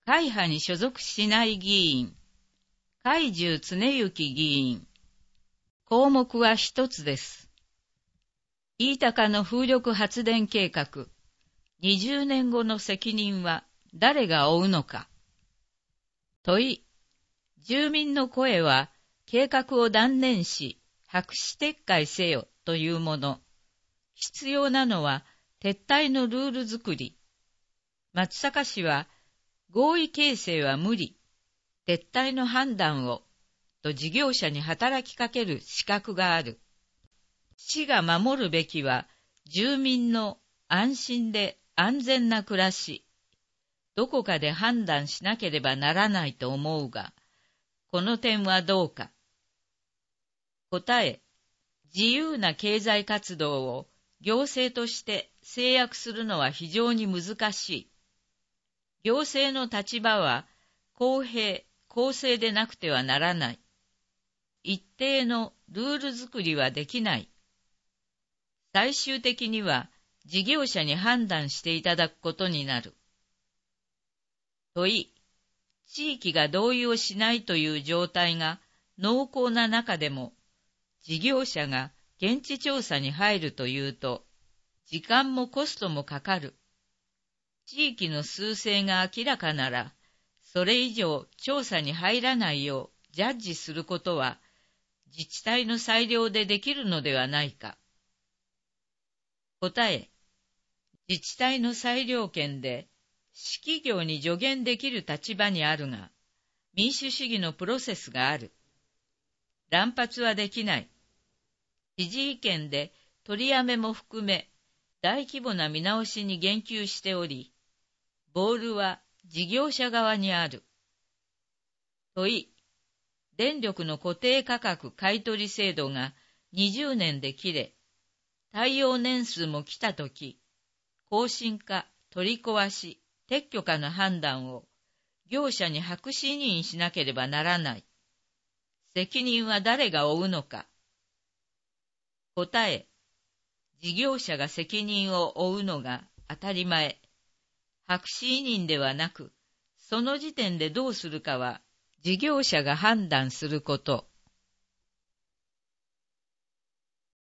会派に所属しない議員、海中常幸議員。項目は一つです。飯高の風力発電計画、20年後の責任は誰が負うのか。問い、住民の声は計画を断念し、白紙撤回せよというもの。必要なのは撤退のルール作り。松阪市は合意形成は無理、撤退の判断を、と事業者に働きかける資格がある。市が守るべきは住民の安心で安全な暮らし。どこかで判断しなければならないと思うが、この点はどうか。答え、自由な経済活動を行政として制約するのは非常に難しい。行政の立場は公平・公正でなくてはならない。一定のルール作りはできない。最終的には事業者に判断していただくことになる。問い、地域が同意をしないという状態が濃厚な中でも、事業者が現地調査に入るというと、時間もコストもかかる。地域の趨勢が明らかなら、それ以上調査に入らないようジャッジすることは、自治体の裁量でできるのではないか。答え、自治体の裁量権で、市企業に助言できる立場にあるが、民主主義のプロセスがある。乱発はできない。知事意見で取りやめも含め、大規模な見直しに言及しており、ボールは事業者側にある。問い、電力の固定価格買取制度が20年で切れ、耐用年数も来たとき、更新か取り壊し、撤去かの判断を業者に白紙委任しなければならない。責任は誰が負うのか。答え、事業者が責任を負うのが当たり前。白紙委任ではなく、その時点でどうするかは事業者が判断すること。